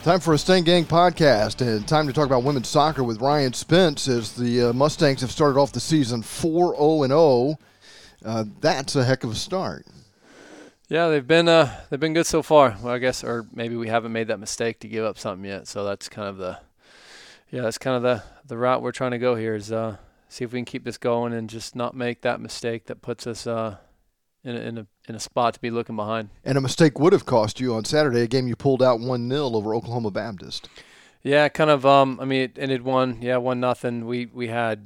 Time for a Stain Gang podcast, and time to talk about women's soccer with Ryan Spence as the Mustangs have started off the season 4-0-0. That's a heck of a start. Yeah, they've been good so far. Well, I guess, or maybe we haven't made that mistake to give up something yet. So that's kind of the route we're trying to go here is see if we can keep this going and just not make that mistake that puts us in a spot to be looking behind. And a mistake would have cost you on Saturday, a game you pulled out 1-0 over Oklahoma Baptist. Yeah, kind of. It ended 1-0. We had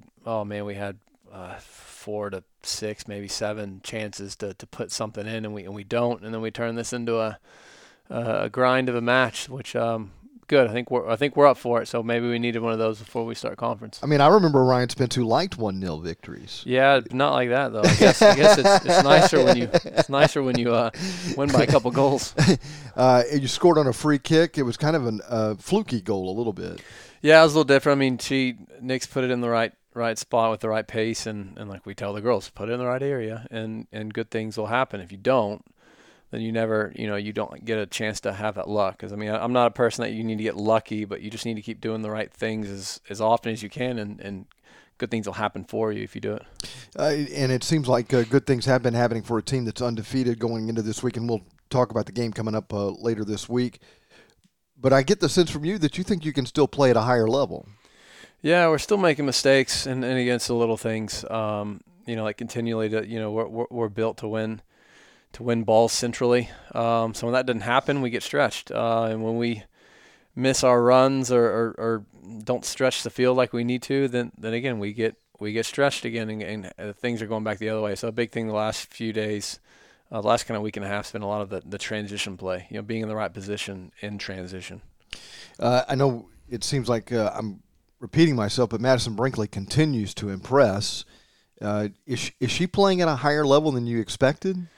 4 to 6, maybe 7 chances to put something in, and we don't, and then we turn this into a grind of a match, which good. I think we're up for it. So maybe we needed one of those before we start conference. I mean, I remember Ryan Spence who liked 1-0 victories. Yeah, not like that though. I guess it's nicer when you win by a couple goals. You scored on a free kick. It was kind of a fluky goal a little bit. Yeah, it was a little different. I mean, Nick's put it in the right spot with the right pace, and like we tell the girls, put it in the right area, and good things will happen. If you don't, then you never, you don't get a chance to have that luck. Because, I mean, I'm not a person that you need to get lucky, but you just need to keep doing the right things as often as you can, and good things will happen for you if you do it. And it seems like good things have been happening for a team that's undefeated going into this week, and we'll talk about the game coming up later this week. But I get the sense from you that you think you can still play at a higher level. Yeah, we're still making mistakes and against the little things. Like continually we're built to win balls centrally. So when that doesn't happen, we get stretched. And when we miss our runs or don't stretch the field like we need to, then again we get stretched again, and things are going back the other way. So a big thing the last few days, the last kind of week and a half, has been a lot of the transition play. Being in the right position in transition. I know it seems like I'm repeating myself, but Madison Brinkley continues to impress. Is she playing at a higher level than you expected?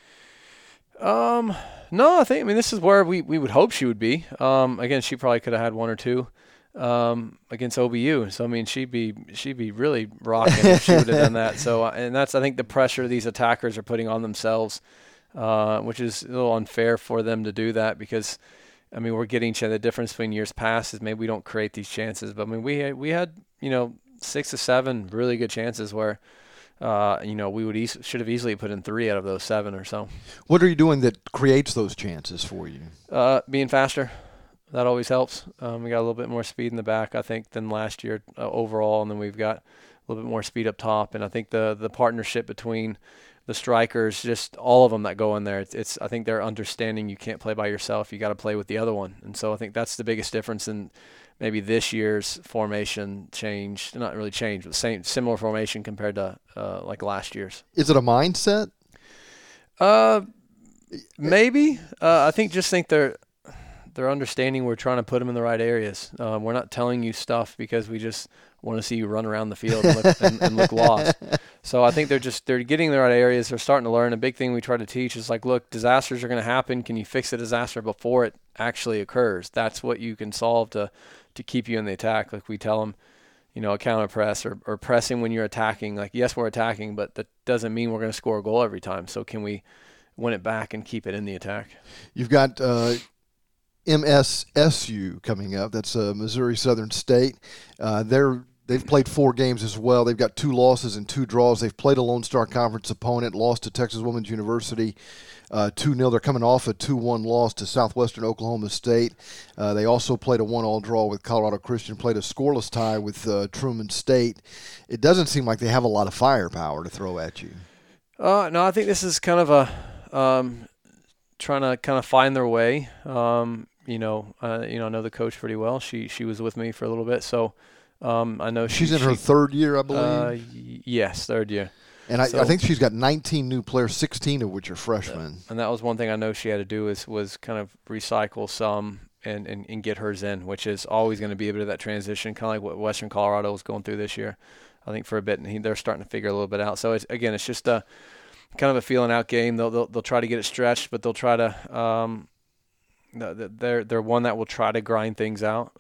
No, this is where we would hope she would be. Again, she probably could have had 1 or 2 against OBU. So she'd be really rocking if she would have done that. So and that's, I think, the pressure these attackers are putting on themselves, which is a little unfair for them to do that, because we're getting the difference between years past is maybe we don't create these chances, but we had 6 to 7 really good chances where we should have easily put in 3 out of those 7 or so. What are you doing that creates those chances for you? Being faster. That always helps. We got a little bit more speed in the back, I think, than last year overall, and then we've got a little bit more speed up top. And I think the partnership between the strikers, just all of them that go in there, I think they're understanding you can't play by yourself. You got to play with the other one. And so I think that's the biggest difference in maybe this year's formation change. Not really change, but similar formation compared to like last year's. Is it a mindset? Maybe. I think they're understanding we're trying to put them in the right areas. We're not telling you stuff because we just want to see you run around the field and look lost. So I think they're getting the right areas. They're starting to learn. A big thing we try to teach is like, look, disasters are going to happen. Can you fix a disaster before it actually occurs? That's what you can solve to keep you in the attack. Like we tell them, a counter press or pressing when you're attacking. Like, yes, we're attacking, but that doesn't mean we're going to score a goal every time. So can we win it back and keep it in the attack? You've got MSSU coming up. That's Missouri Southern State. They've played 4 games as well. They've got 2 losses and 2 draws. They've played a Lone Star Conference opponent, lost to Texas Women's University 2-0. They're coming off a 2-1 loss to Southwestern Oklahoma State. They also played a 1-1 draw with Colorado Christian, played a scoreless tie with Truman State. It doesn't seem like they have a lot of firepower to throw at you. No, I think this is kind of a trying to kind of find their way. I know the coach pretty well. She was with me for a little bit, so I know she's in her 3rd year, I believe. Yes, 3rd year. And I think she's got 19 new players, 16 of which are freshmen. And that was one thing I know she had to do was kind of recycle some and get hers in, which is always going to be a bit of that transition, kind of like what Western Colorado was going through this year, I think, for a bit. And they're starting to figure a little bit out. So, it's just a kind of a feeling out game. They'll try to get it stretched, but they'll try to they're one that will try to grind things out.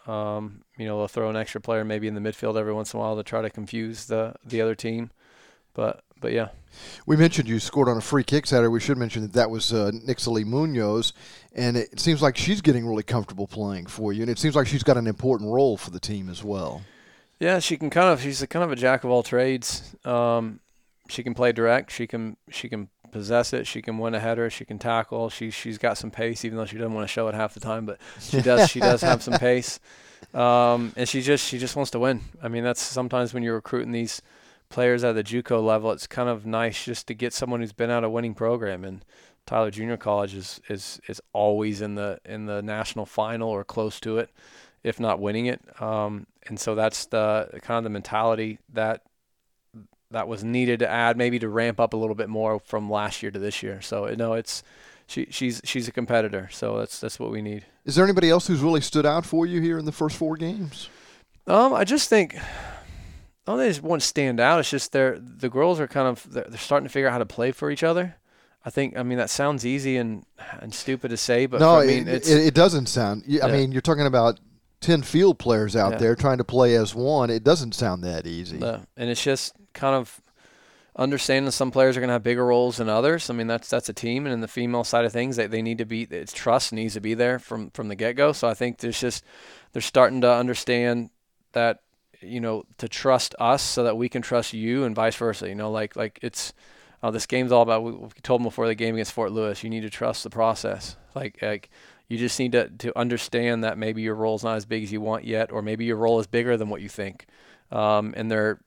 They'll throw an extra player maybe in the midfield every once in a while to try to confuse the other team. But but yeah. We mentioned you scored on a free kick Saturday. We should mention that was Nixely Munoz, and it seems like she's getting really comfortable playing for you, and it seems like she's got an important role for the team as well. Yeah, she's kind of a jack of all trades. She can play direct. She can possess it. She can win a header. She can tackle. She's got some pace, even though she doesn't want to show it half the time. But she does. She does have some pace, and she just wants to win. I mean, that's sometimes when you're recruiting these players at the JUCO level, it's kind of nice just to get someone who's been at a winning program. And Tyler Junior College is always in the national final or close to it, if not winning it. And so that's the kind of the mentality that was needed to add, maybe to ramp up a little bit more from last year to this year. So it's she's a competitor. So that's what we need. Is there anybody else who's really stood out for you here in the first 4 games? I just think they just won't stand out. It's just the girls are they're starting to figure out how to play for each other. I mean, that sounds easy and stupid to say, but no, it doesn't sound. I mean, you're talking about 10 field players out there trying to play as one. It doesn't sound that easy. No. And it's just kind of understanding some players are going to have bigger roles than others. I mean, that's a team, and in the female side of things, they need to be. It's trust needs to be there from the get-go. So I think they're starting to understand that, to trust us so that we can trust you, and vice versa. Like it's this game's all about. We told them before the game against Fort Lewis, you need to trust the process. Like you just need to understand that maybe your role's not as big as you want yet, or maybe your role is bigger than what you think. And they're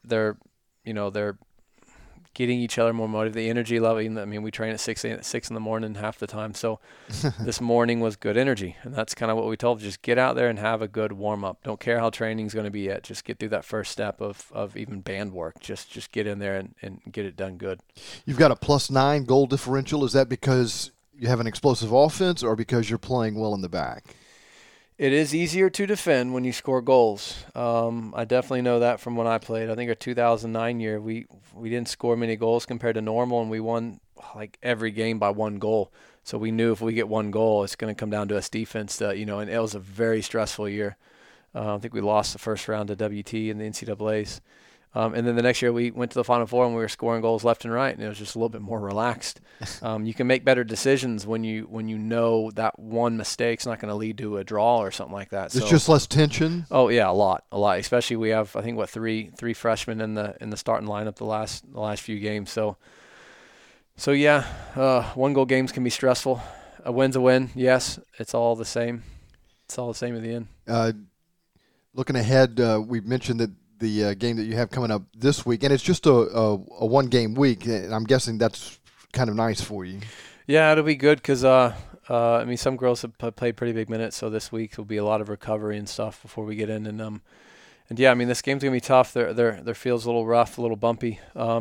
getting each other more motivated. The energy level. I mean, we train at 6 in the morning half the time. So this morning was good energy, and that's kind of what we told them. Just get out there and have a good warm up. Don't care how training's going to be yet. Just get through that first step of even band work. Just get in there and get it done good. You've got a +9 goal differential. Is that because you have an explosive offense, or because you're playing well in the back? It is easier to defend when you score goals. I definitely know that from when I played. I think our 2009 year, we didn't score many goals compared to normal, and we won like every game by 1 goal. So we knew if we get 1 goal, it's going to come down to us defense. And it was a very stressful year. I think we lost the first round to WT in the NCAAs. And then the next year we went to the Final Four and we were scoring goals left and right, and it was just a little bit more relaxed. You can make better decisions when you know that one mistake's not going to lead to a draw or something like that. There's just less tension. Oh yeah, a lot. Especially we have, I think, three freshmen in the starting lineup the last few games. So yeah, 1 goal games can be stressful. A win's a win. Yes, it's all the same. It's all the same at the end. Looking ahead, we mentioned that the game that you have coming up this week, and it's just a 1-game week, and I'm guessing that's kind of nice for you. Yeah, it'll be good because I mean, some girls have played pretty big minutes, so this week will be a lot of recovery and stuff before we get in. And yeah, I mean, this game's gonna be tough. Their field's a little rough, a little bumpy.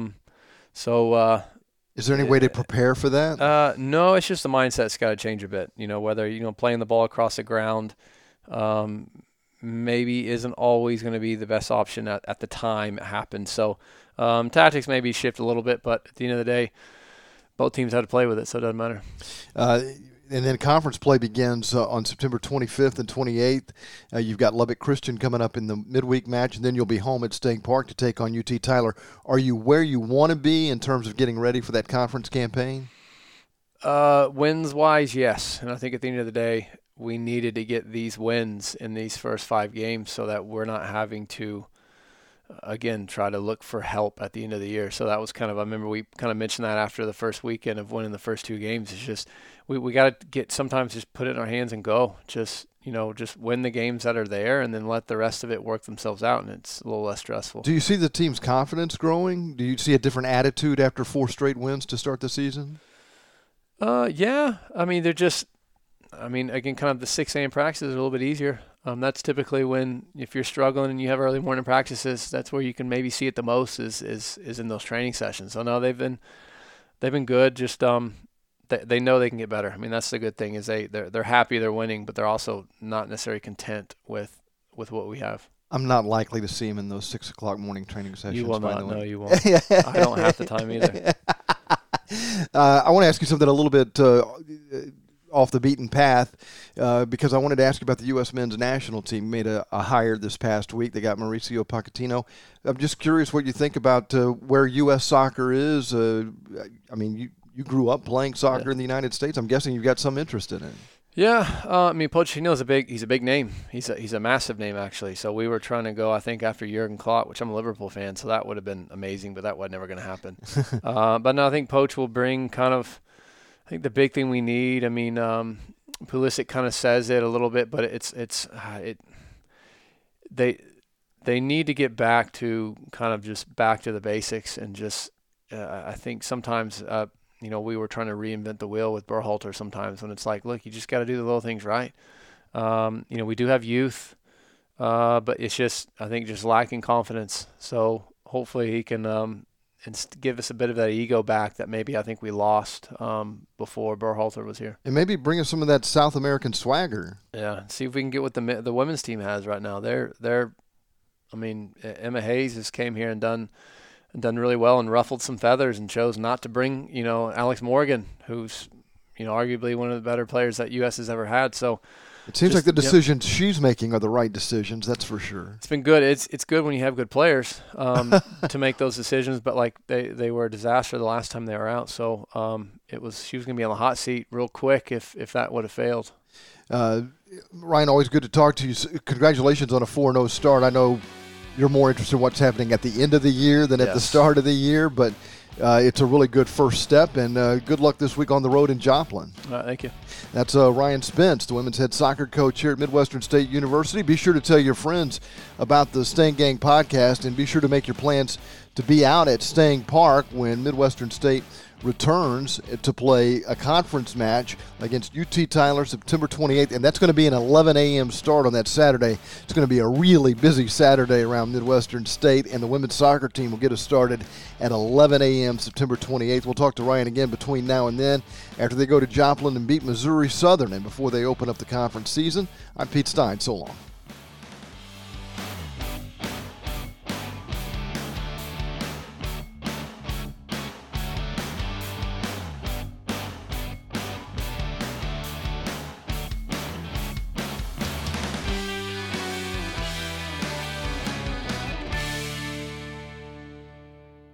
Is there any way to prepare for that? No, it's just the mindset's got to change a bit. Whether playing the ball across the ground. Maybe isn't always going to be the best option at the time it happened. So tactics maybe shift a little bit, but at the end of the day, both teams had to play with it, so it doesn't matter. And then conference play begins on September 25th and 28th. You've got Lubbock Christian coming up in the midweek match, and then you'll be home at Sting Park to take on UT Tyler. Are you where you want to be in terms of getting ready for that conference campaign? Wins-wise, yes. And I think at the end of the day, we needed to get these wins in these first 5 games so that we're not having to, again, try to look for help at the end of the year. So that was I remember we kind of mentioned that after the first weekend of winning the first 2 games. It's just, we got to sometimes just put it in our hands and go. Just win the games that are there and then let the rest of it work themselves out, and it's a little less stressful. Do you see the team's confidence growing? Do you see a different attitude after 4 straight wins to start the season? Yeah. I mean, again, kind of the 6 a.m. practices are a little bit easier. That's typically when, if you're struggling and you have early morning practices, that's where you can maybe see it the most is in those training sessions. So no, they've been good. Just they know they can get better. I mean, that's the good thing is they're happy they're winning, but they're also not necessarily content with what we have. I'm not likely to see them in those 6 o'clock morning training sessions. You will not. No, you won't. I don't have the time either. I want to ask you something a little bit off the beaten path because I wanted to ask you about the U.S. men's national team. Made a hire this past week. They got Mauricio Pochettino. I'm just curious what you think about where U.S. soccer is. I mean, you grew up playing soccer in the United States. I'm guessing you've got some interest in it. Yeah, I mean, Pochettino's he's a big name. He's a massive name, actually. So we were trying to go, I think, after Jurgen Klopp, which I'm a Liverpool fan, so that would have been amazing, but that was never going to happen. But no, I think Poch will bring kind of, I think the big thing we need. I mean, Pulisic kind of says it a little bit, but they need to get back to kind of just back to the basics and just. I think sometimes. We were trying to reinvent the wheel with Berhalter sometimes when it's like, look, you just got to do the little things right. We do have youth, but it's just, I think, just lacking confidence. So hopefully he can give us a bit of that ego back that maybe I think we lost before Berhalter was here. And maybe bring us some of that South American swagger. Yeah, see if we can get what the women's team has right now. Emma Hayes just came here and done really well and ruffled some feathers and chose not to bring, Alex Morgan, who's, arguably one of the better players that U.S. has ever had. So it seems like the decisions she's making are the right decisions. That's for sure. It's been good. It's good when you have good players to make those decisions. But like they were a disaster the last time they were out. So she was going to be on the hot seat real quick if that would have failed. Ryan, always good to talk to you. Congratulations on a 4-0 start. I know you're more interested in what's happening at the end of the year than at the start of the year, but it's a really good first step, and good luck this week on the road in Joplin. Thank you. That's Ryan Spence, the women's head soccer coach here at Midwestern State University. Be sure to tell your friends about the Staying Gang podcast, and be sure to make your plans to be out at Staying Park when Midwestern State returns to play a conference match against UT Tyler September 28th, and that's going to be an 11 a.m. start on that Saturday. It's going to be a really busy Saturday around Midwestern State, and the women's soccer team will get us started at 11 a.m. September 28th. We'll talk to Ryan again between now and then after they go to Joplin and beat Missouri Southern and before they open up the conference season. I'm Pete Stein. So long.